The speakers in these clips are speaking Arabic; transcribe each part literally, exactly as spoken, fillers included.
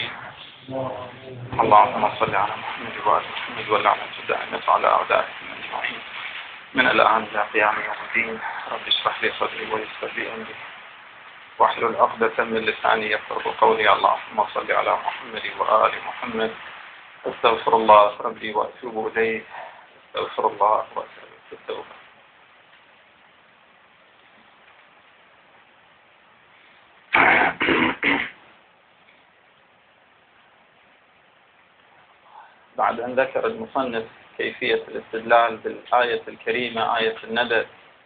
اللهم صل على محمد وآل محمد ولعنة دائمة على أعدائهم أجمعين من الآن إلى قيام يوم الدين. رب اشرح لي صدري ويسر لي أمري واحلل عقدة من لساني يفقهوا قولي. اللهم صل على محمد وآل محمد. استغفر الله ربي وأتوب إليه. استغفر الله وأتوب التوبة. بعد أن ذكر المصنف كيفية الاستدلال بالآية الكريمة آية النبأ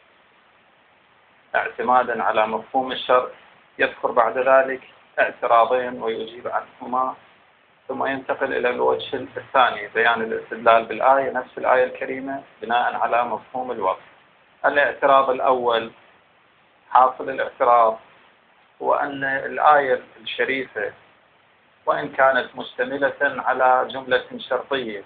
اعتمادا على مفهوم الشرع، يذكر بعد ذلك اعتراضين ويجيب عنهما، ثم ينتقل إلى الوجه الثاني بيان الاستدلال بالآية نفس الآية الكريمة بناء على مفهوم الوصف. الاعتراض الأول، حاصل الاعتراض هو أن الآية الشريفة وإن كانت مشتملة على جملة شرطية،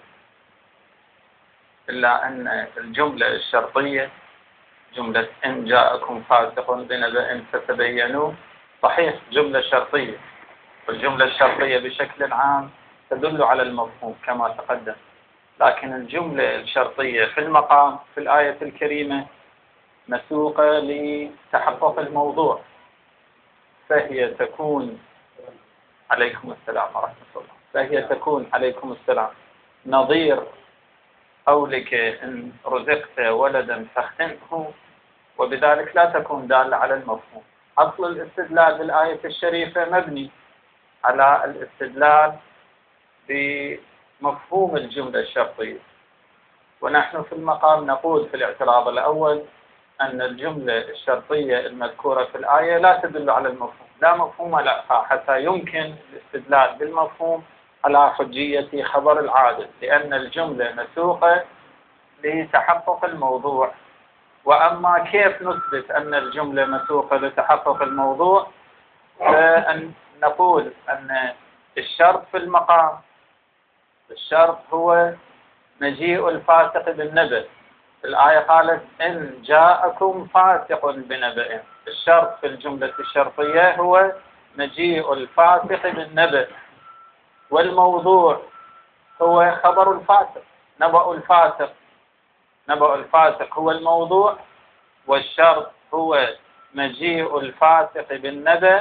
إلا أن الجملة الشرطية جملة إن جاءكم فاسق بنبأ فتبينوا صحيح جملة شرطية، والجملة الشرطية بشكل عام تدل على المفهوم كما تقدم، لكن الجملة الشرطية في المقام في الآية الكريمة مسوقة لتحقق الموضوع، فهي تكون عليكم السلام ورحمة الله فهي تكون عليكم السلام نظير قولك إن رزقت ولدا فاختنه، وبذلك لا تكون دالة على المفهوم. أصل الاستدلال بالآية الشريفة مبني على الاستدلال بمفهوم الجملة الشرطية، ونحن في المقام نقول في الاعتراض الأول أن الجملة الشرطية المذكورة في الآية لا تدل على المفهوم، لا مفهوم لها حتى يمكن الاستدلال بالمفهوم على حجية خبر العادل، لأن الجملة مسوقة لتحقق الموضوع. وأما كيف نثبت أن الجملة مسوقة لتحقق الموضوع، فأن نقول أن الشرط في المقام الشرط هو مجيء الفاسق بالنبأ. الآية قالت إن جاءكم فاسق بنبأ، الشرط في الجملة الشرطية هو مجيء الفاسق بالنبأ، والموضوع هو خبر الفاسق، نبأ الفاسق نبأ الفاسق هو الموضوع، والشرط هو مجيء الفاسق بالنبأ،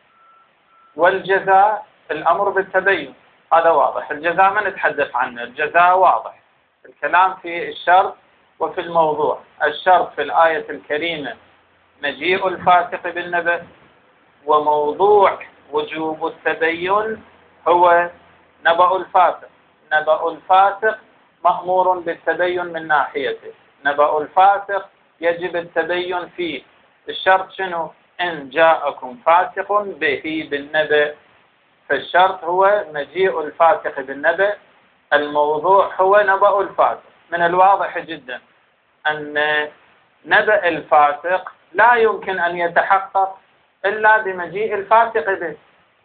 والجزاء الأمر بالتبين. هذا واضح، الجزاء ما نتحدث عنه، الجزاء واضح، الكلام في الشرط وفي الموضوع. الشرط في الآية الكريمة مجيء الفاسق بالنبأ، وموضوع وجوب التبين هو نبأ الفاسق. نبأ الفاسق مأمور بالتبين من ناحيته، نبأ الفاسق يجب التبين فيه. الشرط شنو؟ إن جاءكم فاسق به بالنبأ، فالشرط هو مجيء الفاسق بالنبأ، الموضوع هو نبأ الفاسق. من الواضح جدا أن نبأ الفاسق لا يمكن أن يتحقق إلا بمجيء الفاسق به،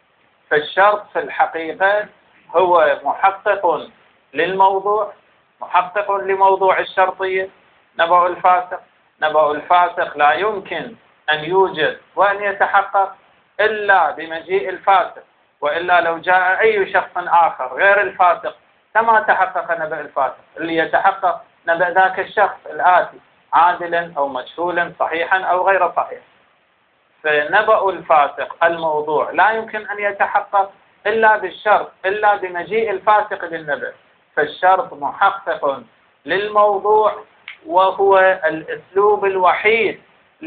فالشرط في الحقيقة هو محقق للموضوع، محقق لموضوع الشرطية نبأ الفاسق. نبأ الفاسق لا يمكن أن يوجد وأن يتحقق إلا بمجيء الفاسق، وإلا لو جاء أي شخص آخر غير الفاسق كما تحقق نبأ الفاسق. اللي يتحقق نبأ ذاك الشخص الآتي عادلا أو مجهولا صحيحا أو غير صحيح. فنبأ الفاسق الموضوع لا يمكن أن يتحقق إلا بالشرط، إلا بمجيء الفاسق بالنبأ، فالشرط محقق للموضوع، وهو الأسلوب الوحيد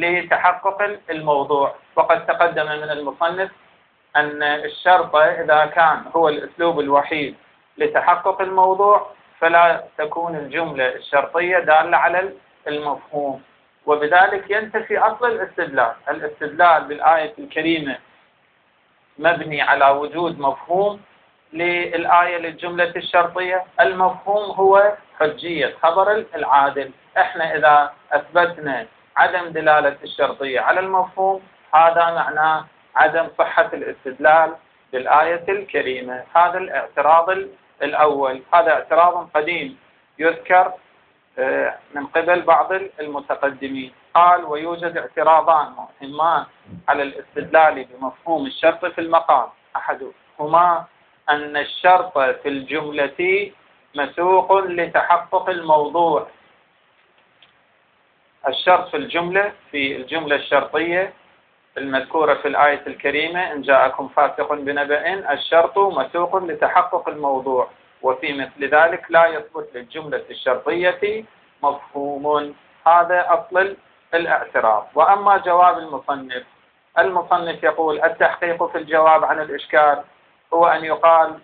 لتحقق الموضوع. وقد تقدم من المصنف أن الشرط إذا كان هو الأسلوب الوحيد لتحقق الموضوع فلا تكون الجملة الشرطية دالة على المفهوم، وبذلك ينتفي أصل الاستدلال. الاستدلال بالآية الكريمة مبني على وجود مفهوم للآية للجملة الشرطية، المفهوم هو حجية خبر العادل. احنا إذا أثبتنا عدم دلالة الشرطية على المفهوم، هذا معناه عدم صحة الاستدلال بالآية الكريمة. هذا الاعتراض الأول، هذا اعتراض قديم يذكر من قبل بعض المتقدمين. قال ويوجد اعتراضان مهمان على الاستدلال بمفهوم الشرط في المقام، أحدهما أن الشرط في الجملة مسوق لتحقق الموضوع. الشرط في الجملة في الجملة الشرطية المذكورة في الآية الكريمة إن جاءكم فاسق بنبأ، الشرط مسوق لتحقق الموضوع، وفي مثل ذلك لا يثبت للجملة الشرطية مفهوم. هذا أصل الاعتراض. وأما جواب المصنف، المصنف يقول التحقيق في الجواب عن الإشكال هو أن يقال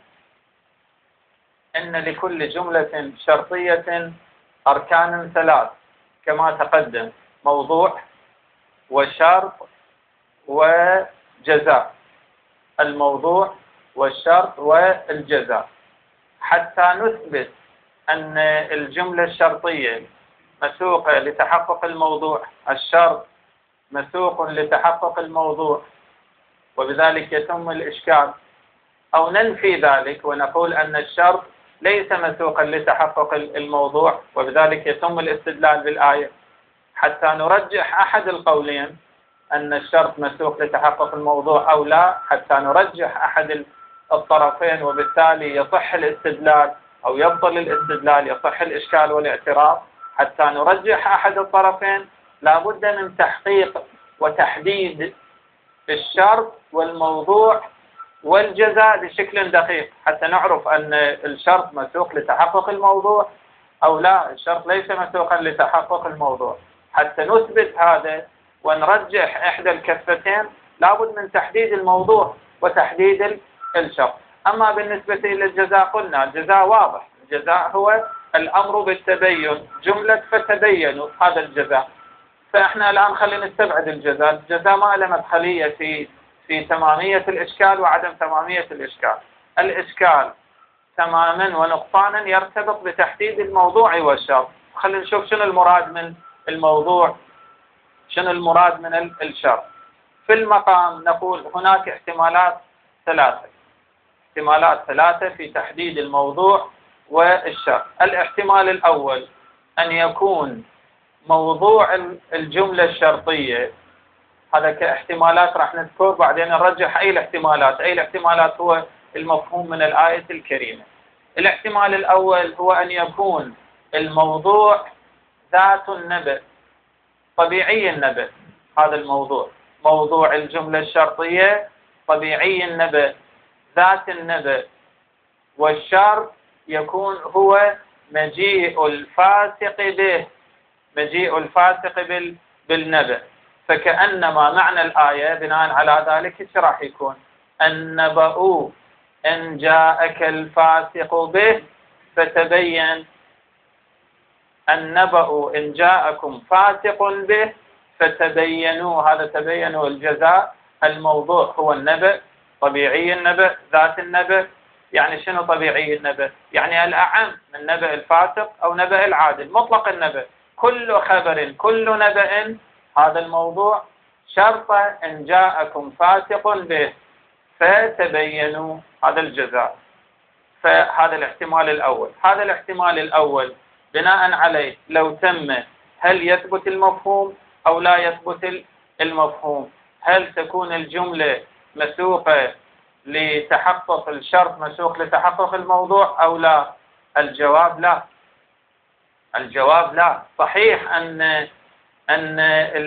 إن لكل جملة شرطية أركان ثلاث كما تقدم: موضوع وشرط وجزاء. الموضوع والشرط والجزاء. حتى نثبت أن الجملة الشرطية مسوقة لتحقق الموضوع، الشرط مسوق لتحقق الموضوع، وبذلك يتم الإشكال، أو ننفي ذلك ونقول أن الشرط ليس مسوقا لتحقق الموضوع، وبذلك يتم الاستدلال بالآية. حتى نرجح أحد القولين أن الشرط مسوق لتحقق الموضوع أو لا، حتى نرجح أحد الطرفين وبالتالي يصح الاستدلال أو يبطل الاستدلال، يصح الإشكال والاعتراض. حتى نرجح أحد الطرفين لا بد من تحقيق وتحديد الشرط والموضوع والجزاء بشكل دقيق، حتى نعرف أن الشرط مسوق لتحقق الموضوع أو لا، الشرط ليس مسوقا لتحقق الموضوع. حتى نثبت هذا ونرجح إحدى الكفتين لابد من تحديد الموضوع وتحديد الشرط. أما بالنسبة إلى الجزاء قلنا الجزاء واضح، الجزاء هو الأمر بالتبين، جملة فتبينوا، هذا الجزاء. فإحنا الآن خلينا نستبعد الجزاء، الجزاء ما له مدخلية في في تمامية الإشكال وعدم تمامية الإشكال. الإشكال تماما ونقصانا يرتبط بتحديد الموضوع والشرط. خلينا نشوف شنو المراد من الموضوع، شنو المراد من الشرط. في المقام نقول هناك احتمالات ثلاثة، احتمالات ثلاثة في تحديد الموضوع والشرط. الاحتمال الأول أن يكون موضوع الجملة الشرطية، هذا كاحتمالات راح نذكر بعدين نرجح أي الاحتمالات. أي الاحتمالات هو المفهوم من الآية الكريمة. الاحتمال الأول هو أن يكون الموضوع ذات النبأ، طبيعي النبأ، هذا الموضوع، موضوع الجملة الشرطية طبيعي النبأ، ذات النبأ. والشرط يكون هو مجيء الفاسق به، مجيء الفاسق بالنبأ. فكأنما معنى الآية بناء على ذلك ايش راح يكون؟ النبأ إن جاءك الفاسق به فتبين، النبأ إن جاءكم فاسق به فتبينوا، هذا تبينوا الجزاء. الموضوع هو النبأ، طبيعي النبأ، ذات النبأ. يعني شنو طبيعي النبأ؟ يعني الأعم من نبأ الفاسق أو نبأ العادل، مطلق النبأ، كل خبر كل نبأ، هذا الموضوع. شرط إن جاءكم فاسق به فتبينوا، هذا الجزاء. فهذا الاحتمال الأول. هذا الاحتمال الأول بناء عليه لو تم هل يثبت المفهوم أو لا يثبت المفهوم؟ هل تكون الجملة مسوقة لتحقق الشرط، مسوق لتحقق الموضوع أو لا؟ الجواب لا، الجواب لا. صحيح أن أن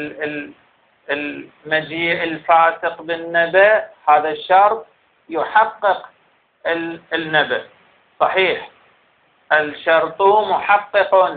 المجيء الفاسق بالنبأ هذا الشرط يحقق النبأ، صحيح، الشرط محقق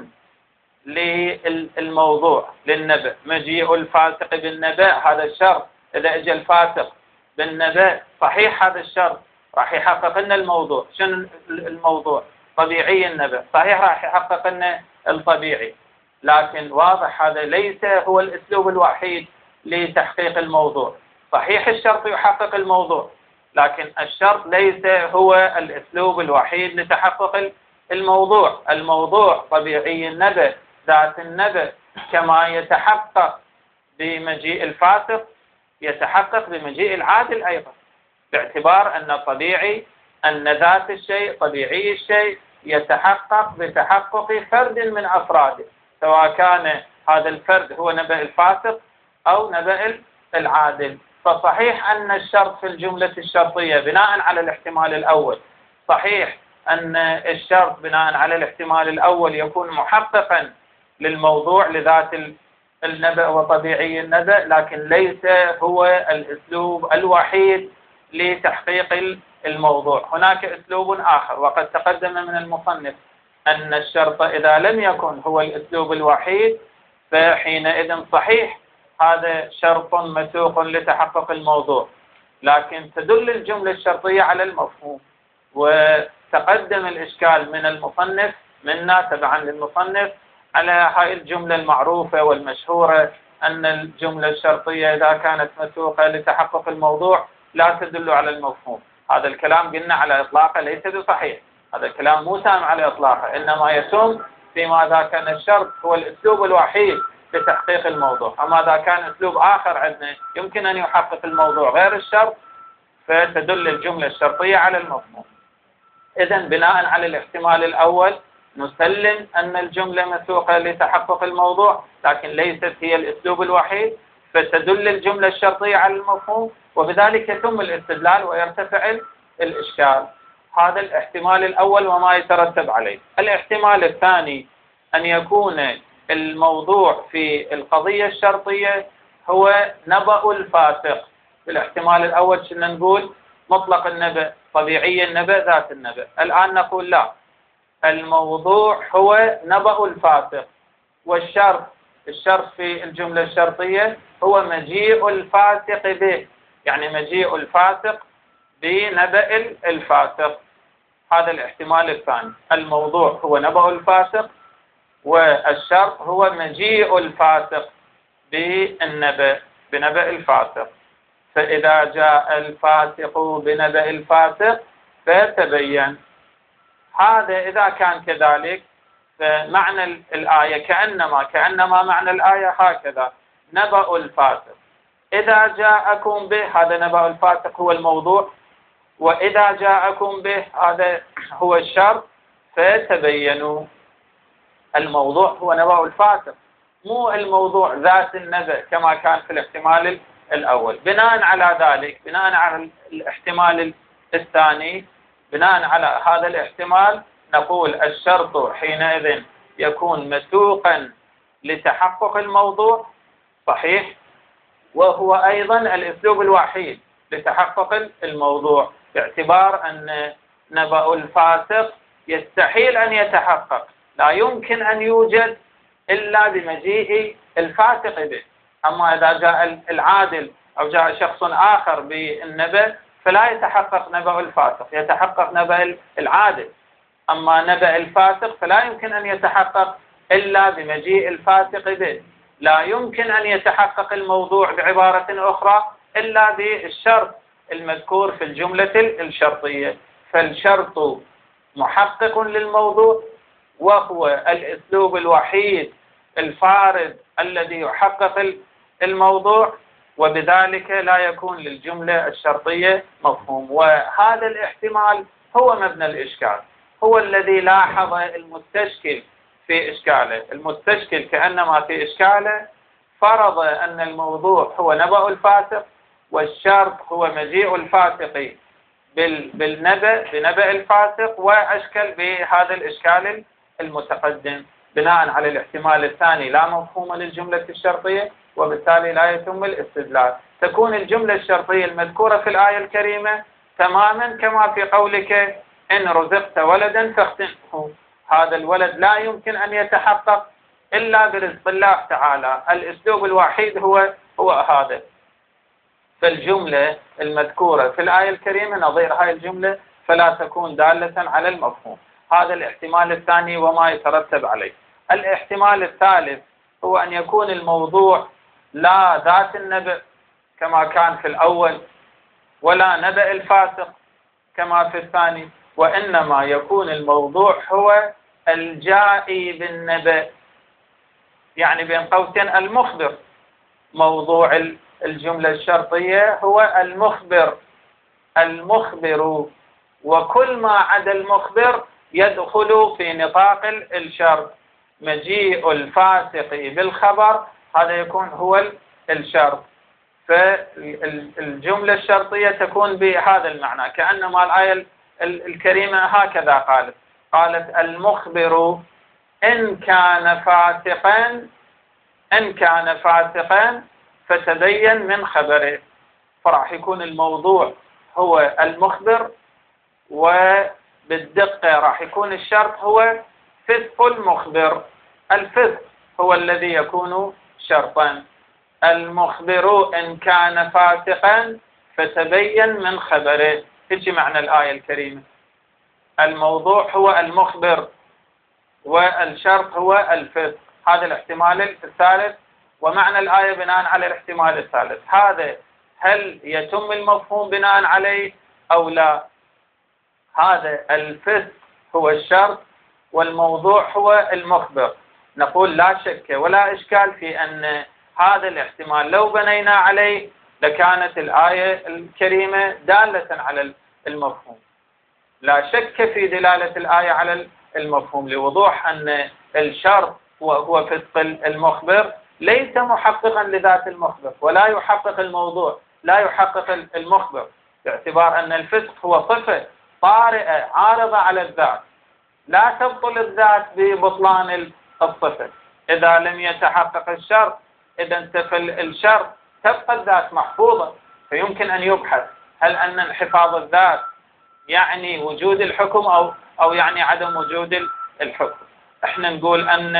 للموضوع للنبأ. مجيء الفاسق بالنبأ هذا الشرط، إذا اجى الفاسق بالنبأ صحيح هذا الشرط راح يحقق لنا الموضوع. شنو الموضوع؟ طبيعي النبأ، صحيح راح يحقق لنا الطبيعي. لكن واضح هذا ليس هو الأسلوب الوحيد لتحقيق الموضوع. صحيح الشرط يحقق الموضوع، لكن الشرط ليس هو الأسلوب الوحيد لتحقق الموضوع. الموضوع طبيعي النبأ، ذات النبأ، كما يتحقق بمجيء الفاسق يتحقق بمجيء العادل أيضا، باعتبار أن طبيعي أن ذات الشيء طبيعي الشيء يتحقق بتحقق فرد من أفراده، سواء كان هذا الفرد هو نبأ الفاسق أو نبأ العادل. فصحيح أن الشرط في الجملة الشرطية بناء على الاحتمال الأول، صحيح أن الشرط بناء على الاحتمال الأول يكون محققا للموضوع لذات النبأ وطبيعي النبأ، لكن ليس هو الأسلوب الوحيد لتحقيق الموضوع. هناك أسلوب آخر، وقد تقدم من المصنف أن الشرط إذا لم يكن هو الأسلوب الوحيد فحينئذ صحيح هذا شرط مسوق لتحقق الموضوع، لكن تدل الجملة الشرطية على المفهوم. وتقدم الإشكال من المصنف منا تبعا للمصنف على هاي الجملة المعروفة والمشهورة أن الجملة الشرطية إذا كانت مسوقة لتحقق الموضوع لا تدل على المفهوم. هذا الكلام قلنا على إطلاقه ليس بصحيح، هذا الكلام مو تام على إطلاقه، إنما يتم فيما إذا كان الشرط هو الأسلوب الوحيد لتحقيق الموضوع. أما إذا كان أسلوب آخر عندنا يمكن أن يحقق الموضوع غير الشرط فتدل الجملة الشرطية على المفهوم. إذن بناء على الاحتمال الأول نسلم أن الجملة مسوقة لتحقق الموضوع، لكن ليست هي الأسلوب الوحيد، فتدل الجملة الشرطية على المفهوم، وبذلك يتم الاستدلال ويرتفع الإشكال. هذا الاحتمال الأول وما يترتب عليه. الاحتمال الثاني أن يكون الموضوع في القضية الشرطية هو نبأ الفاسق. في الاحتمال الأول كنا نقول مطلق النبأ، طبيعي النبأ، ذات النبأ. الآن نقول لا، الموضوع هو نبأ الفاسق، والشرط الشرط في الجملة الشرطية هو مجيء الفاسق به، يعني مجيء الفاسق بنبأ الفاسق. هذا الاحتمال الثاني، الموضوع هو نبأ الفاسق والشرط هو مجيء الفاسق بالنبأ بنبأ الفاسق. فإذا جاء الفاسق بنبأ الفاسق فتبين. هذا إذا كان كذلك فمعنى الآية كأنما كأنما معنى الآية هكذا: نبأ الفاسق إذا جاءكم به، هذا نبأ الفاسق هو الموضوع، وإذا جاءكم به هذا هو الشرط، فتبينوا. الموضوع هو نبأ الفاسق، مو الموضوع ذات النبأ كما كان في الاحتمال الأول. بناء على ذلك، بناء على الاحتمال الثاني، بناء على هذا الاحتمال نقول الشرط حينئذ يكون مسوقا لتحقق الموضوع، صحيح، وهو أيضا الأسلوب الوحيد لتحقق الموضوع، باعتبار أن نبأ الفاسق يستحيل أن يتحقق، لا يمكن أن يوجد إلا بمجيء الفاسق به. أما إذا جاء العادل أو جاء شخص آخر بالنبأ فلا يتحقق نبأ الفاسق، يتحقق نبأ العادل. أما نبأ الفاسق فلا يمكن أن يتحقق إلا بمجيء الفاسق به. لا يمكن أن يتحقق الموضوع بعبارة أخرى إلا بالشرط المذكور في الجملة الشرطية. فالشرط محقق للموضوع، وهو الأسلوب الوحيد الفارد الذي يحقق الموضوع، وبذلك لا يكون للجملة الشرطية مفهوم. وهذا الاحتمال هو مبنى الإشكال، هو الذي لاحظ المستشكل في إشكاله. المستشكل كأنما في إشكاله فرض أن الموضوع هو نبأ الفاسق، والشرط هو مجيء الفاسق بالنبأ بنبأ الفاسق، وأشكل بهذا الإشكال المتقدم. بناء على الاحتمال الثاني لا مفهوم للجملة الشرطية، وبالتالي لا يتم الاستدلال. تكون الجملة الشرطية المذكورة في الآية الكريمة تماما كما في قولك: إن رزقت ولدا فاختنه. هذا الولد لا يمكن أن يتحقق إلا برزق الله تعالى، الأسلوب الوحيد هو هو هذا. فالجملة المذكورة في الآية الكريمة نظير هاي الجملة فلا تكون دالة على المفهوم. هذا الاحتمال الثاني وما يترتب عليه. الاحتمال الثالث هو أن يكون الموضوع لا ذات النبأ كما كان في الأول، ولا نبأ الفاسق كما في الثاني، وإنما يكون الموضوع هو الجائي بالنبأ، يعني بين قوسين المخبر. موضوع الجملة الشرطية هو المخبر المخبر وكل ما عدا المخبر يدخل في نطاق الشرط. مجيء الفاسق بالخبر هذا يكون هو الشرط. فالجملة الشرطية تكون بهذا المعنى، كأنما الآية الكريمة هكذا قالت قالت المخبر إن كان فاسقا إن كان فاسقا فتبين من خبره. فراح يكون الموضوع هو المخبر، وبالدقة راح يكون الشرط هو فسق المخبر. الفسق هو الذي يكون شرطا. المخبر إن كان فاسقا فتبين من خبره، هيك معنى الآية الكريمة. الموضوع هو المخبر والشرط هو الفسق، هذا الاحتمال الثالث. ومعنى الآية بناء على الاحتمال الثالث هذا هل يتم المفهوم بناء عليه أو لا؟ هذا الفسق هو الشرط والموضوع هو المخبر. نقول لا شك ولا إشكال في أن هذا الاحتمال لو بنينا عليه لكانت الآية الكريمة دالة على المفهوم. لا شك في دلالة الآية على المفهوم لوضوح أن الشرط وهو فسق المخبر ليس محققا لذات المخبر، ولا يحقق الموضوع، لا يحقق المخبر، باعتبار أن الفسق هو صفة طارئة عارضة على الذات، لا تبطل الذات ببطلان الصفة. إذا لم يتحقق الشرط، إذا انتفى الشرط، تبقى الذات محفوظة. فيمكن أن يبحث هل أن انحفاظ الذات يعني وجود الحكم أو أو يعني عدم وجود الحكم. احنا نقول أن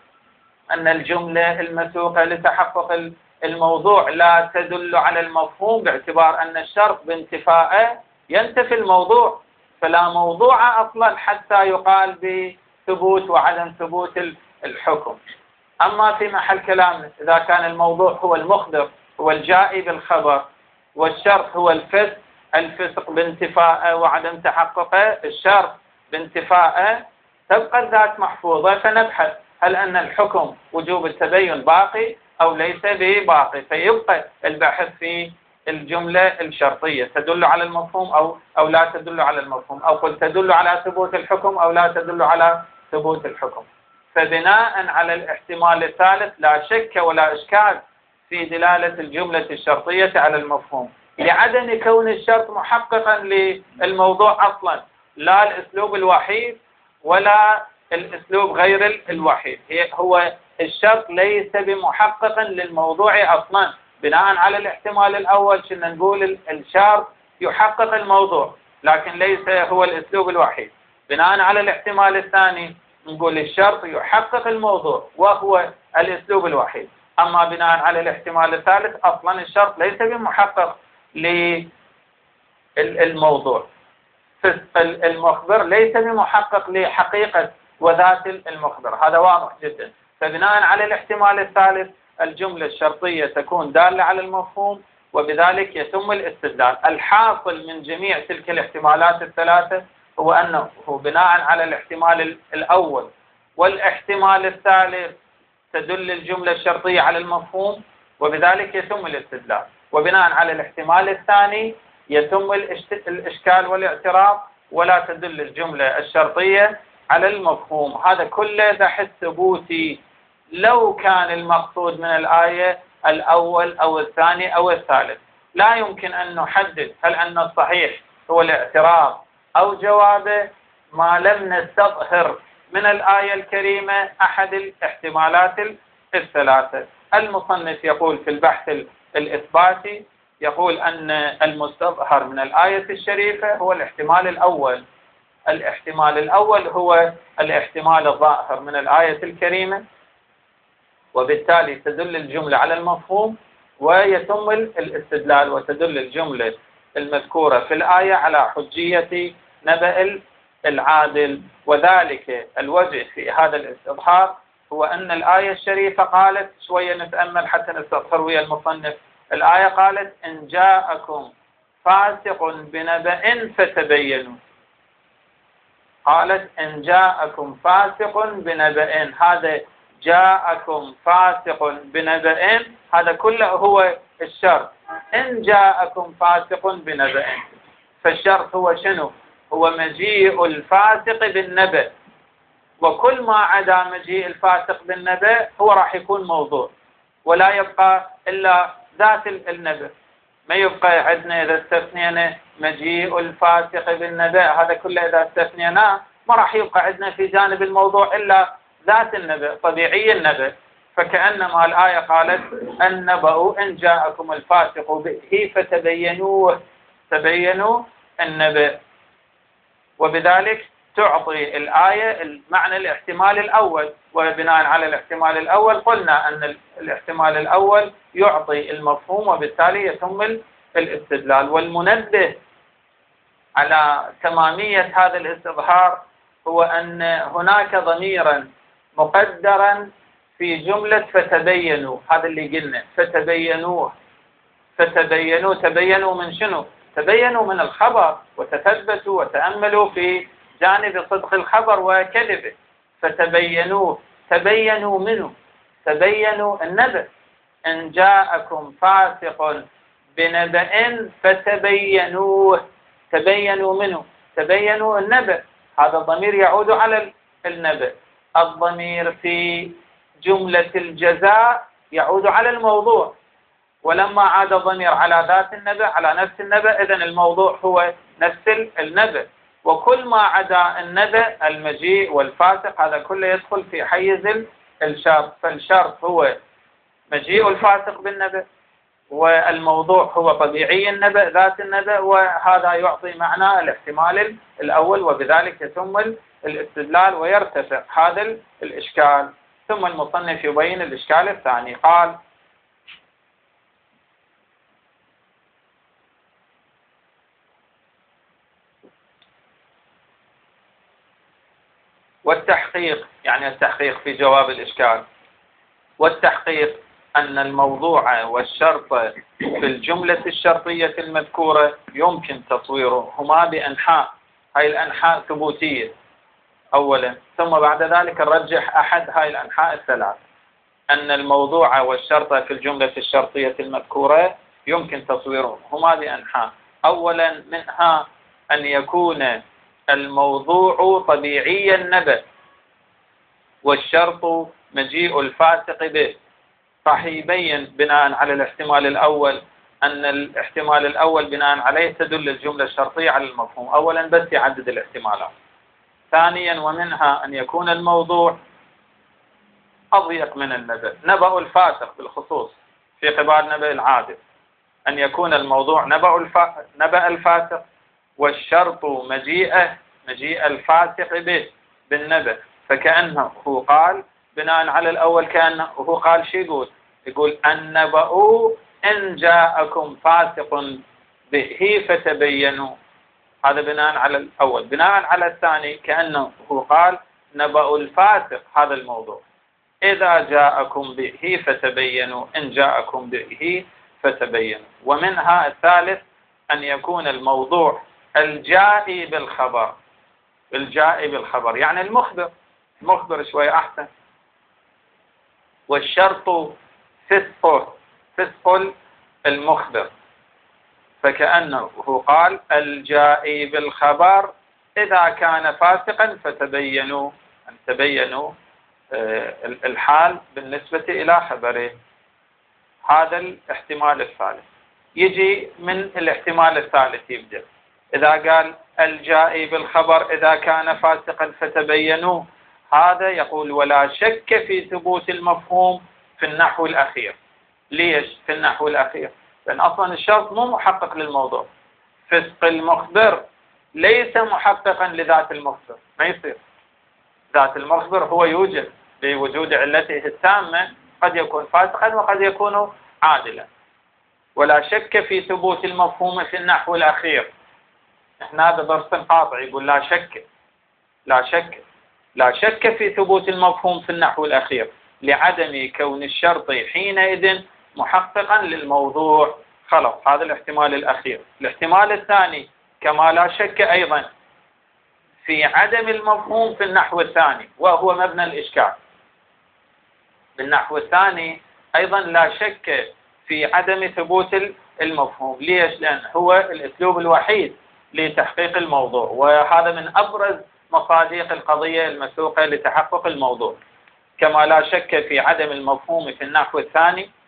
أن الجملة المسوقة لتحقق الموضوع لا تدل على المفهوم، باعتبار أن الشرط بانتفائه ينتفي الموضوع، فلا موضوع أصلا حتى يقال بثبوت وعدم ثبوت الحكم. أما في محل كلامنا إذا كان الموضوع هو المخبر، هو الجائي بالخبر، والشرط هو الفسق، الفسق بانتفائه وعدم تحققه، الشرط بانتفائه، تبقى الذات محفوظة. فنبحث هل أن الحكم وجوب التبين باقي أو ليس بباقي، فيبقى البحث في الجملة الشرطية تدل على المفهوم أو أو لا تدل على المفهوم، أو قل تدل على ثبوت الحكم أو لا تدل على ثبوت الحكم. فبناء على الاحتمال الثالث لا شك ولا إشكال في دلالة الجملة الشرطية على المفهوم، لعدم كون الشرط محققا للموضوع أصلا، لا الأسلوب الوحيد ولا الأسلوب غير الوحيد. هو الشرط ليس بمحقق للموضوع أصلا. بناء على الاحتمال الأول كنا نقول الشرط يحقق الموضوع، لكن ليس هو الأسلوب الوحيد. بناء على الاحتمال الثاني نقول الشرط يحقق الموضوع وهو الأسلوب الوحيد. أما بناء على الاحتمال الثالث أصلا الشرط ليس بمحقق للموضوع. فسق المخبر ليس بمحقق لحقيقة وذات المخبر، هذا واضح جدا. فبناء على الاحتمال الثالث الجملة الشرطية تكون دالة على المفهوم، وبذلك يتم الاستدلال. الحاصل من جميع تلك الاحتمالات الثلاثة هو أنه بناء على الاحتمال الأول والاحتمال الثالث تدل الجملة الشرطية على المفهوم، وبذلك يتم الاستدلال. وبناء على الاحتمال الثاني يتم الإشكال والاعتراض، ولا تدل الجملة الشرطية على المفهوم. هذا كله بحث ثبوتي. لو كان المقصود من الآية الأول أو الثاني أو الثالث، لا يمكن أن نحدد هل أن الصحيح هو الاعتراض أو جوابه ما لم نستظهر من الآية الكريمة أحد الاحتمالات الثلاثة. المصنف يقول في البحث الإثباتي، يقول أن المستظهر من الآية الشريفة هو الاحتمال الأول. الاحتمال الأول هو الاحتمال الظاهر من الآية الكريمة، وبالتالي تدل الجملة على المفهوم ويتم الاستدلال، وتدل الجملة المذكورة في الآية على حجية نبأ العادل. وذلك الوجه في هذا الاستظهار هو أن الآية الشريفة قالت، شوية نتأمل حتى نستظهر ويا المصنف. الآية قالت إن جاءكم فاسق بنبأ فتبينوا. قالت إن جاءكم فاسق بنبأ، هذا جاءكم فاسق بنبأ هذا كله هو الشرط. إن جاءكم فاسق بنبأ، فالشرط هو شنو؟ هو مجيء الفاسق بالنبأ، وكل ما عدا مجيء الفاسق بالنبأ هو راح يكون موضوع، ولا يبقى إلا ذات النبأ. ما يبقى عندنا إذا استثنينا مجيء الفاسق بالنبأ، هذا كله إذا استثنيناه ما راح يبقى عندنا في جانب الموضوع إلا ذات النبأ، طبيعي النبأ. فكأنما الآية قالت النبأ إن جاءكم الفاسق به فتبينوه، تبينوا النبأ. وبذلك تعطي الآية المعنى الاحتمال الأول، وبناء على الاحتمال الأول قلنا أن الاحتمال الأول يعطي المفهوم وبالتالي يتم الاستدلال. والمنبه على تمامية هذا الاستظهار هو أن هناك ضميرا مقدرا في جملة فتبينوا، هذا اللي قلنا فتبينوه، فتبينوا، تبينوا من شنو؟ تبينوا من الخبر وتثبتوا وتأملوا في جانب صدق الخبر وكذبه، فتبينوه، تبينوا منه، تبينوا النبأ. إن جاءكم فاسق بنبأ فتبينوه، تبينوا منه، تبينوا النبأ. هذا الضمير يعود على النبأ. الضمير في جملة الجزاء يعود على الموضوع، ولما عاد الضمير على ذات النبأ على نفس النبأ إذن الموضوع هو نفس النبأ. وكل ما عدا النبأ المجيء والفاسق هذا كله يدخل في حيز الشرط. فالشرط هو مجيء الفاسق بالنبأ، والموضوع هو طبيعي النبأ ذات النبأ، وهذا يعطي معنى الاحتمال الأول، وبذلك يتم الاستدلال ويرتفع هذا الإشكال. ثم المصنف يبين الإشكال الثاني. قال والتحقيق، يعني التحقيق في جواب الإشكال. والتحقيق أن الموضوع والشرط في الجملة الشرطية المذكورة يمكن تصويرهما بأنحاء، هاي الأنحاء ثبوتية أولا، ثم بعد ذلك نرجح أحد هاي الأنحاء الثلاث. أن الموضوع والشرط في الجملة الشرطية المذكورة يمكن تصويرهما بأنحاء. أولا منها أن يكون الموضوع طبيعي النبأ والشرط مجيء الفاسق به، راح يبين بناء على الاحتمال الأول أن الاحتمال الأول بناء عليه تدل الجملة الشرطية على المفهوم. أولا بس يعدد الاحتمالات. ثانيا ومنها أن يكون الموضوع أضيق من النبأ، نبأ الفاسق بالخصوص في قبال نبأ العادل، أن يكون الموضوع نبأ الف... نبأ الفاسق والشرط مجيئه مجيء الفاسق به بالنبأ. فكأنه هو قال بناء على الأول كأنه هو قال شو يقول؟ يقول النبأ إن جاءكم فاسق به فتبينوا، هذا بناء على الأول. بناء على الثاني كأنه هو قال نبأ الفاسق هذا الموضوع، إذا جاءكم به فتبينوا، إن جاءكم به فتبينوا. ومنها الثالث أن يكون الموضوع الجائي بالخبر، الجائي بالخبر يعني المخبر، المخبر شوي أحسن. والشرط فسق، فسق المخبر، فكأنه هو قال الجائي بالخبر إذا كان فاسقا فتبينوا، أن تبينوا الحال بالنسبة إلى خبره. هذا الاحتمال الثالث. يجي من الاحتمال الثالث يبدأ، إذا قال الجائي بالخبر إذا كان فاسقا فتبينوا، هذا يقول ولا شك في ثبوت المفهوم في النحو الأخير. ليش في النحو الأخير؟ لأن أصلا الشرط مو محقق للموضوع. فسق المخبر ليس محققا لذات المخبر، ما يصير. ذات المخبر هو يوجد بوجود علته التامة، قد يكون فاسقا وقد يكون عادلا. ولا شك في ثبوت المفهوم في النحو الأخير. احنا هذا ضرس قاطع يقول لا شك، لا شك لا شك في ثبوت المفهوم في النحو الأخير لعدم كون الشرط حينئذ محققا للموضوع. خلاص هذا الاحتمال الأخير. الاحتمال الثاني كما لا شك أيضا في عدم المفهوم في النحو الثاني، وهو مبنى الإشكال. بالنحو الثاني أيضا لا شك في عدم ثبوت المفهوم. ليش؟ لأن هو الأسلوب الوحيد لتحقيق الموضوع، وهذا من أبرز مصادق القضية المسوقة لتحقق الموضوع. كما لا شك في عدم المفهوم في النحو الثاني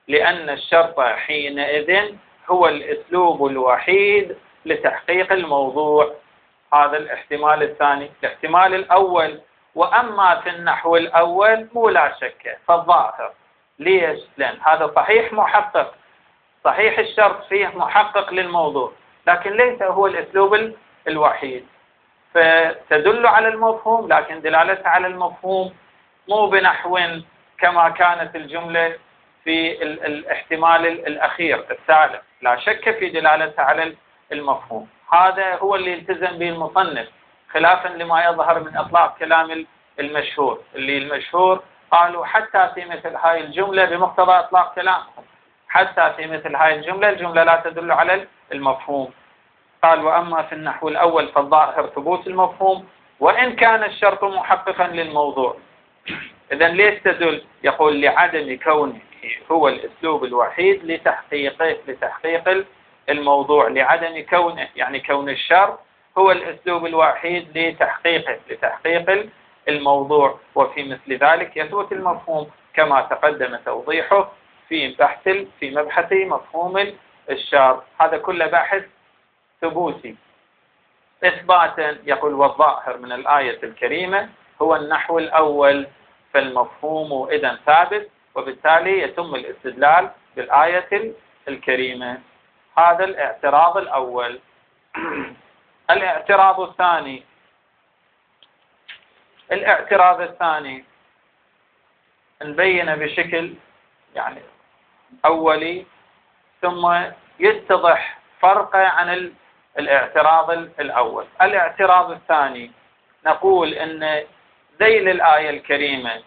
لأن الشرط حينئذ هو الأسلوب الوحيد لتحقيق الموضوع. هذا الاحتمال الثاني. الاحتمال الأول: وأما في النحو الأول مو لا شك فالظاهر. ليش؟ لأن هذا صحيح محقق، صحيح الشرط فيه محقق للموضوع، لكن ليس هو الأسلوب الوحيد، فتدل على المفهوم، لكن دلالتها على المفهوم مو بنحو كما كانت الجملة في الاحتمال الأخير الثالث. لا شك في دلالتها على المفهوم. هذا هو اللي التزم به المصنف، خلافا لما يظهر من إطلاق كلام المشهور، اللي المشهور قالوا حتى في مثل هاي الجملة بمقتضى إطلاق كلامهم، حتى في مثل هاي الجملة الجملة لا تدل على المفهوم. قال: وأما في النحو الأول فالظاهر ثبوت المفهوم وإن كان الشرط محققا للموضوع. إذن ليش تدل؟ يقول: لعدم كونه هو الأسلوب الوحيد لتحقيقه لتحقيق الموضوع. لعدم كونه يعني كون الشرط هو الأسلوب الوحيد لتحقيقه لتحقيق الموضوع، وفي مثل ذلك يثبت المفهوم كما تقدم توضيحه في بحث في مبحث مفهوم الشرط. هذا كله بحث ثبوتي. إثباتا يقول: والظاهر من الآية الكريمة هو النحو الأول، فالمفهوم إذن ثابت، وبالتالي يتم الاستدلال بالآية الكريمة. هذا الاعتراض الأول. الاعتراض الثاني الاعتراض الثاني نبين بشكل يعني أولي، ثم يتضح فرقه عن الاعتراض الأول. الاعتراض الثاني نقول إن ذيل الآية الكريمة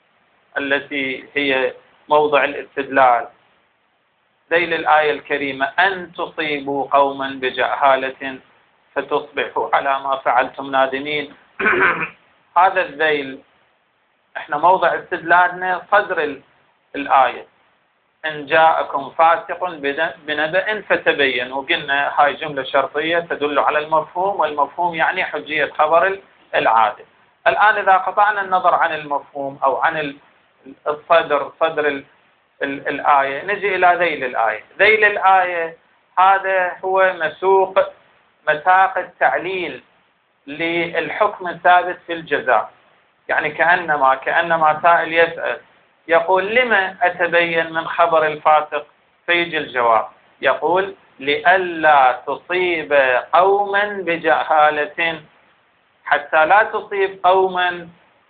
التي هي موضع الاستدلال، ذيل الآية الكريمة: أن تصيبوا قوما بجهالة فتصبحوا على ما فعلتم نادمين. هذا الذيل احنا موضع استدلالنا صدر الآية: إن جاءكم فاسق بنبأ فتبين. وقلنا هاي جملة شرطية تدل على المفهوم، والمفهوم يعني حجية خبر العادة. الآن إذا قطعنا النظر عن المفهوم أو عن الصدر صدر ال ال الآية، نجي إلى ذيل الآية. ذيل الآية هذا هو مسوق مساق التعليل للحكم الثابت في الجزاء. يعني كأنما كأنما سائل يسأل يقول: لما أتبين من خبر الفاسق؟ فيجي الجواب يقول: لئلا تصيب قوما بجهالة، حتى لا تصيب قوما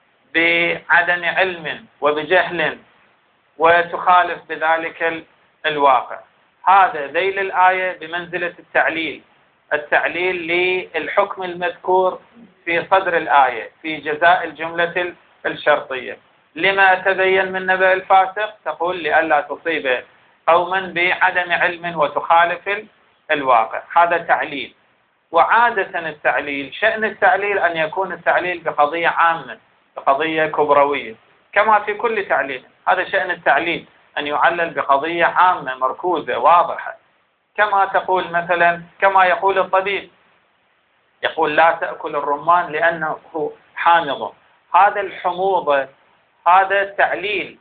بعدم علم وبجهل وتخالف بذلك الواقع. هذا ذيل الآية بمنزلة التعليل التعليل للحكم المذكور في صدر الآية في جزاء الجملة الشرطية. لما تبين من نبأ الفاسق؟ تقول: لئلا تصيب قوما بعدم علم وتخالف الواقع. هذا تعليل. وعادة التعليل، شأن التعليل أن يكون التعليل بقضية عامة، بقضية كبروية، كما في كل تعليل. هذا شأن التعليل، أن يعلل بقضية عامة مركوزة واضحة، كما تقول مثلا كما يقول الطبيب، يقول: لا تأكل الرمان لأنه حامض. هذا الحموضة هذا تعليل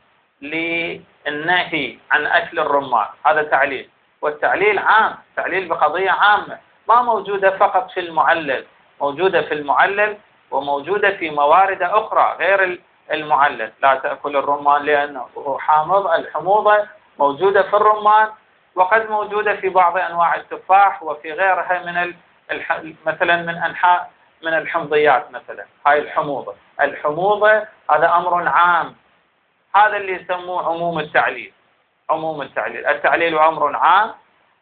للنهي عن أكل الرمان، هذا تعليل. والتعليل عام، تعليل بقضية عامة، ما موجودة فقط في المعلل، موجودة في المعلل وموجودة في موارد أخرى غير المعلل. لا تأكل الرمان لأنه حامض، الحموضة موجودة في الرمان، وقد موجودة في بعض أنواع التفاح وفي غيرها من الح... مثلا من أنحاء من الحمضيات. مثلا هاي الحموضة الحموضة هذا أمر عام، هذا اللي يسموه عموم التعليل. عموم التعليل التعليل أمر عام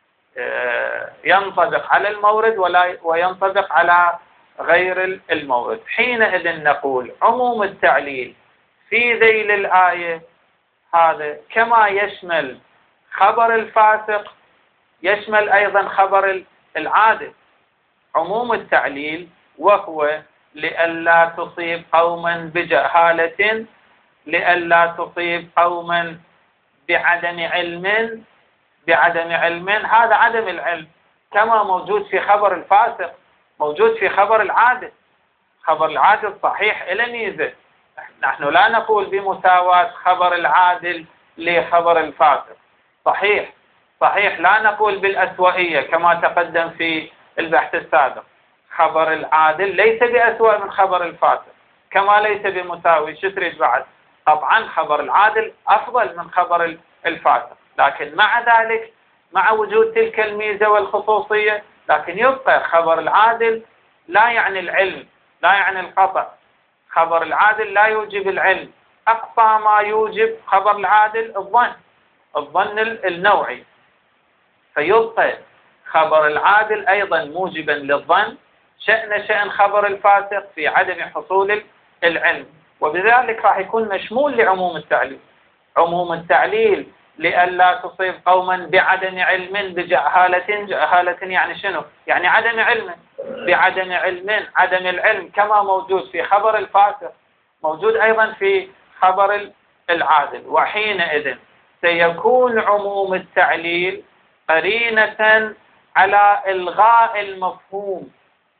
ينطبق على المورد ولا وينطبق على غير المورد. حينئذ نقول عموم التعليل في ذيل الآية هذا كما يشمل خبر الفاسق يشمل أيضا خبر العادل. عموم التعليل وهو لئلا تصيب قوما بجهالة، لئلا تصيب قوما بعدم علم. بعدم علم هذا عدم العلم كما موجود في خبر الفاسق موجود في خبر العادل. خبر العادل صحيح إلى ميزة، نحن لا نقول بمساواة خبر العادل لخبر الفاسق، صحيح صحيح، لا نقول بالأسوأية كما تقدم في البحث السابق. خبر العادل ليس بأسوأ من خبر الفاسق، كما ليس بمساوي. شو تريد بعد؟ طبعا خبر العادل أفضل من خبر الفاسق، لكن مع ذلك مع وجود تلك الميزة والخصوصية، لكن يبقى خبر العادل لا يعني العلم، لا يعني القطع. خبر العادل لا يوجب العلم، أقصى ما يوجب خبر العادل الظن، الظن النوعي. فيبقى خبر العادل أيضا موجبا للظن، شأن شأن خبر الفاسق في عدم حصول العلم، وبذلك راح يكون مشمول لعموم التعليل. عموم التعليل لئلا تصيب قوما بعدم علم بجهالة. جهالة يعني شنو؟ يعني عدم علم. بعدم علم، عدم العلم كما موجود في خبر الفاسق موجود أيضا في خبر العادل، وحينئذ سيكون عموم التعليل قرينة على إلغاء المفهوم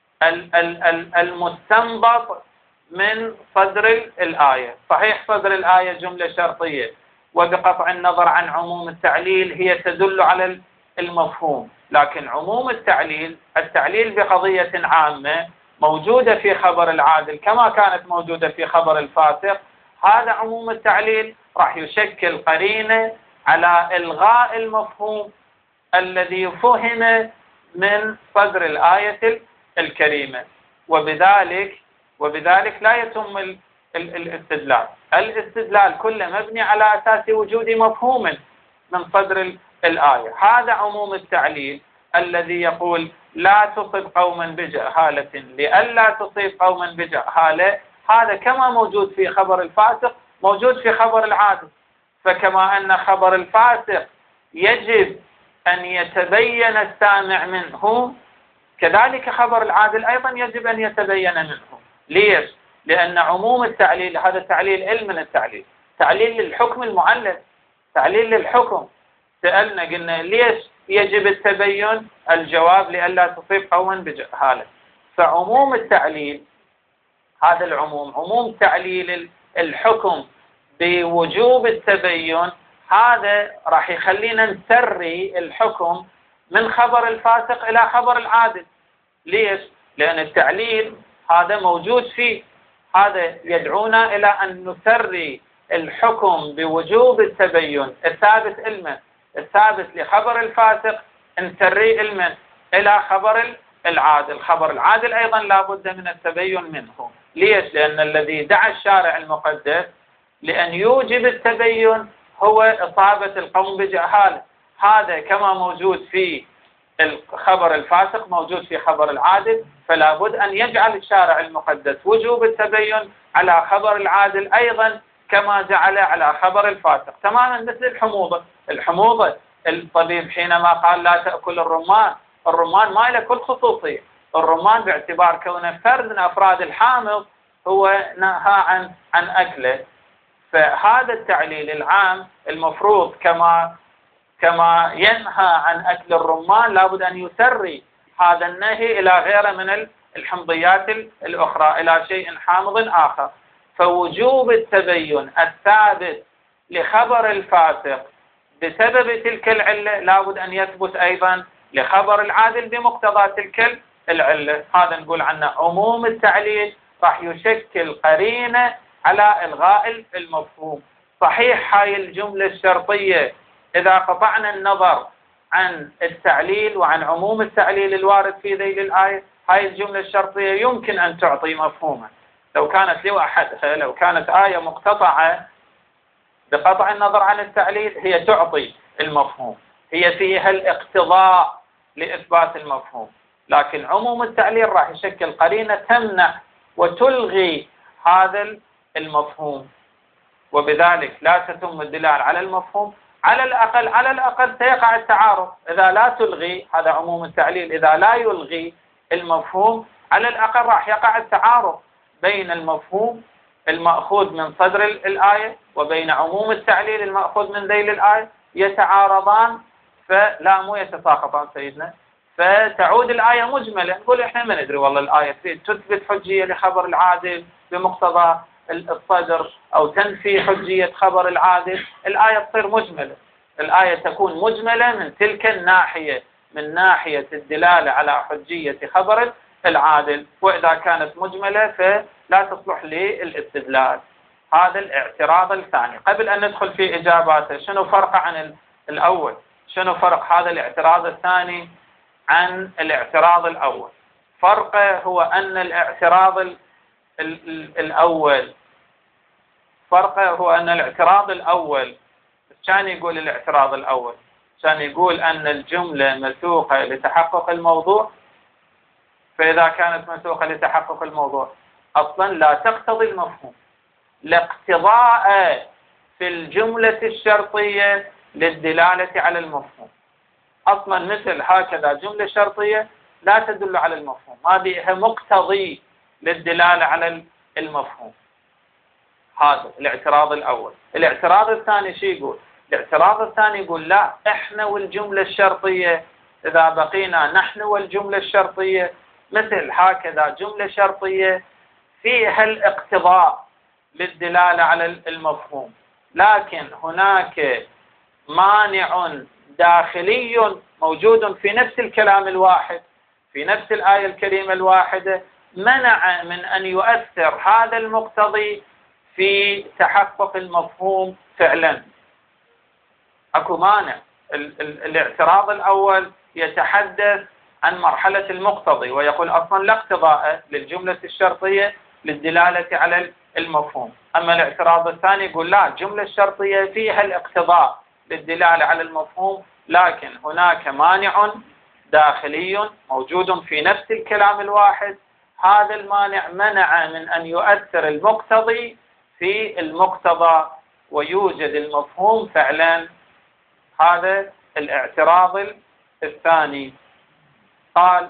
المستنبط من صدر الآية. صحيح صدر الآية جملة شرطية، وبقطع النظر عن عموم التعليل هي تدل على المفهوم، لكن عموم التعليل، التعليل بقضية عامة موجودة في خبر العادل كما كانت موجودة في خبر الفاسق، هذا عموم التعليل راح يشكل قرينة على إلغاء المفهوم الذي فهم من صدر الآية الكريمة، وبذلك وبذلك لا يتم الاستدلال. الاستدلال كله مبني على أساس وجود مفهوم من صدر الآية. هذا عموم التعليل الذي يقول لا تصب قوما بجهالة لئلا تصيب قوما بجهالة، هذا كما موجود في خبر الفاسق موجود في خبر العادل. فكما أن خبر الفاسق يجب أن يتبين السامع منه، كذلك خبر العادل أيضا يجب أن يتبين منه. ليش؟ لأن عموم التعليل هذا تعليل علم من التعليل، تعليل للحكم المعلل، تعليل للحكم. سألنا قلنا ليش يجب التبين؟ الجواب لئلا تصيب قوما بجهالة. فعموم التعليل هذا العموم، عموم تعليل الحكم بوجوب التبين، هذا راح يخلينا نسري الحكم من خبر الفاسق إلى خبر العادل. ليش؟ لأن التعليل هذا موجود فيه، هذا يدعونا إلى أن نسري الحكم بوجوب التبين الثابت علما، الثابت لخبر الفاسق نسري علما إلى خبر العادل. خبر العادل أيضا لا بد من التبين منه. ليش؟ لأن الذي دعا الشارع المقدس لأن يوجب التبين هو إصابة القوم بجهالة، هذا كما موجود في الخبر الفاسق موجود في خبر العادل، فلا بد أن يجعل الشارع المقدس وجوب التبين على خبر العادل أيضا كما جعل على خبر الفاسق. تماما مثل الحموضة. الحموضة الطبيب حينما قال لا تأكل الرمان، الرمان ما له كل خصوصية، الرمان باعتبار كونه فرد من أفراد الحامض هو نهى عن عن أكله. فهذا التعليل العام المفروض كما كما ينهى عن أكل الرمان لابد أن يسري هذا النهي إلى غيره من الحمضيات الأخرى، إلى شيء حامض آخر. فوجوب التبين الثابت لخبر الفاسق بسبب تلك العلة لابد أن يثبت أيضا لخبر العادل بمقتضى تلك العلة. هذا نقول عنه عموم التعليل راح يشكل قرينة على إلغاء المفهوم. صحيح هاي الجملة الشرطية إذا قطعنا النظر عن التعليل وعن عموم التعليل الوارد في ذيل الآية، هاي الجملة الشرطية يمكن أن تعطي مفهوما لو كانت لوحدها، لو كانت آية مقتطعة بقطع النظر عن التعليل هي تعطي المفهوم، هي فيها الاقتضاء لإثبات المفهوم. لكن عموم التعليل راح يشكل قرينة تمنع وتلغي هذا المفهوم، وبذلك لا تتم الدلالة على المفهوم. على الأقل على الأقل سيقع التعارض إذا لا تلغي، هذا عموم التعليل إذا لا يلغي المفهوم على الأقل راح يقع التعارض بين المفهوم المأخوذ من صدر الآية وبين عموم التعليل المأخوذ من ذيل الآية، يتعارضان فلا مو يتساقطان سيدنا، فتعود الآية مجملة. نقول إحنا ما ندري والله الآية تثبت حجية لخبر العادل بمقتضى الصدر أو تنفي حجية خبر العادل، الآية تصير مجملة. الآية تكون مجملة من تلك الناحية، من ناحية الدلالة على حجية خبر العادل، وإذا كانت مجملة فلا تصلح للاستدلال. هذا الاعتراض الثاني. قبل أن ندخل في إجاباته، شنو فرق عن الأول؟ شنو فرق هذا الاعتراض الثاني عن الاعتراض الأول؟ فرقه هو أن الاعتراض ال ال ال الأول فرقه هو أن الاعتراض الأول كان يقول الاعتراض الأول كان يقول أن الجملة مسوقة لتحقق الموضوع، فإذا كانت مسوقة لتحقق الموضوع أصلا لا تقتضي المفهوم، لاقتضاء في الجملة الشرطية للدلالة على المفهوم. أصلا مثل هكذا جملة شرطية لا تدل على المفهوم، هذه مقتضي للدلالة على المفهوم. هذا الاعتراض الأول. الاعتراض الثاني شو يقول؟ الاعتراض الثاني يقول لا، احنا والجملة الشرطية، إذا بقينا نحن والجملة الشرطية مثل هكذا جملة شرطية فيها الاقتضاء للدلالة على المفهوم، لكن هناك مانع داخلي موجود في نفس الكلام الواحد، في نفس الآية الكريمة الواحدة، منع من أن يؤثر هذا المقتضي في تحقق المفهوم فعلا. اكو مانع. ال ال الاعتراض الأول يتحدث عن مرحلة المقتضي ويقول أصلا لا اقتضاء للجملة الشرطية للدلالة على المفهوم. أما الاعتراض الثاني يقول لا، الجملة الشرطية فيها الاقتضاء للدلالة على المفهوم، لكن هناك مانع داخلي موجود في نفس الكلام الواحد، هذا المانع منع من أن يؤثر المقتضي في المقتضى ويوجد المفهوم فعلا. هذا الاعتراض الثاني. قال: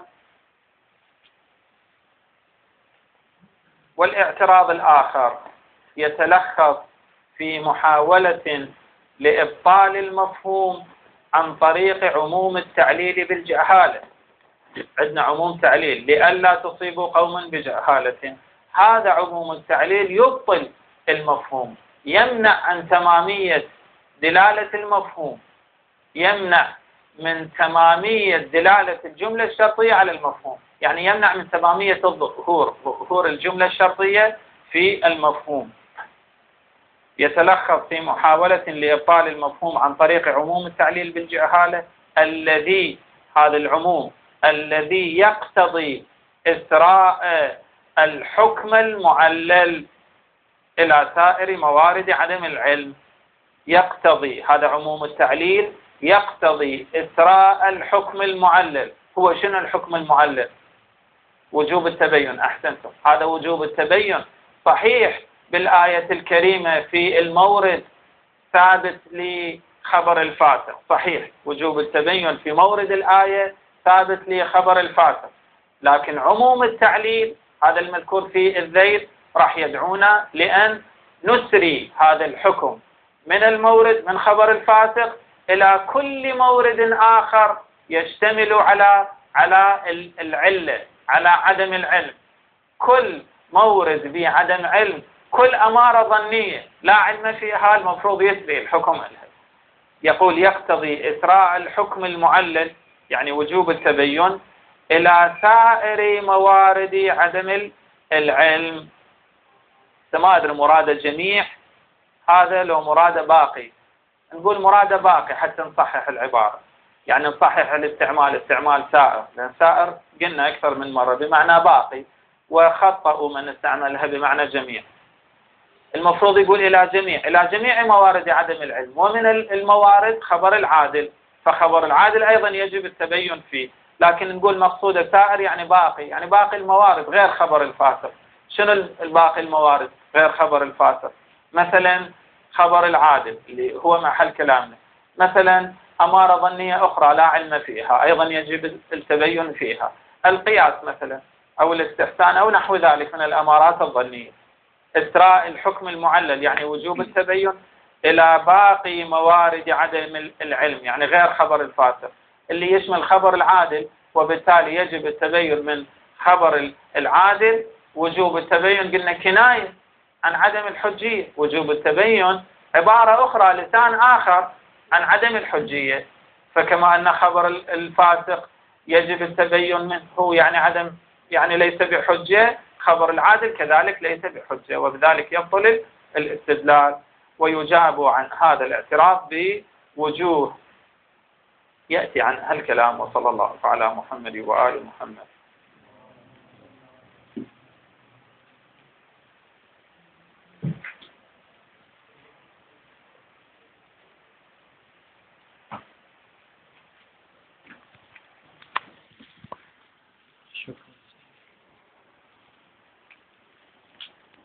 والاعتراض الآخر يتلخص في محاولة لإبطال المفهوم عن طريق عموم التعليل بالجهالة. عندنا عموم تعليل لئلا تصيبوا قوما بجهالة، هذا عموم التعليل يبطل المفهوم، يمنع عن تمامية دلالة المفهوم، يمنع من تمامية دلالة الجملة الشرطية على المفهوم، يعني يمنع من تمامية الظهور ظهور الجملة الشرطية في المفهوم. يتلخص في محاولة لإبطال المفهوم عن طريق عموم التعليل بالجهالة، الذي هذا العموم الذي يقتضي إسراء الحكم المعلل إلى سائر موارد عدم العلم. يقتضي، هذا عموم التعليل، يقتضي إسراء الحكم المعلل. هو شنو الحكم المعلل؟ وجوب التبين. أحسنتم، هذا وجوب التبين صحيح بالآية الكريمة في المورد ثابت لخبر الفاسق، صحيح وجوب التبين في مورد الآية ثابت لخبر الفاسق، لكن عموم التعليل هذا المذكور في الذيل راح يدعونا لأن نسري هذا الحكم من المورد من خبر الفاسق إلى كل مورد آخر يشتمل على على العلة، على عدم العلم. كل مورد بعدم علم، كل أمارة ظنية لا علم فيها، المفروض يسري الحكم لها. يقول يقتضي إسراء الحكم المعلل يعني وجوب التبين إلى سائر موارد عدم العلم. ما أدري مراد جميع هذا لو مراد باقي، نقول مراد باقي حتى نصحح العبارة، يعني نصحح الاستعمال استعمال سائر، لأن سائر قلنا أكثر من مرة بمعنى باقي، وخطأوا من استعملها بمعنى جميع. المفروض يقول إلى جميع إلى جميع موارد عدم العلم، ومن الموارد خبر العادل، فخبر العادل أيضا يجب التبين فيه، لكن نقول مقصود سائر يعني باقي، يعني باقي الموارد غير خبر الفاسق. شنو الباقي الموارد غير خبر الفاسق؟ مثلا خبر العادل اللي هو محل كلامنا، مثلا أمارة ظنية أخرى لا علم فيها أيضا يجب التبين فيها، القياس مثلا أو الاستحسان أو نحو ذلك من الأمارات الظنية. إسراء الحكم المعلل يعني وجوب التبين إلى باقي موارد عدم العلم، يعني غير خبر الفاسق اللي يشمل خبر العادل، وبالتالي يجب التبين من خبر العادل. وجوب التبين قلنا كناية عن عدم الحجية، وجوب التبين عبارة أخرى لسان آخر عن عدم الحجية. فكما أن خبر الفاسق يجب التبين منه هو يعني عدم يعني ليس بحجة، خبر العادل كذلك ليس بحجة، وبذلك يبطل الاستدلال. ويجاب عن هذا الاعتراف بوجوه يأتي عن هالكلام. وصلى الله على محمد وآل محمد. شكرا.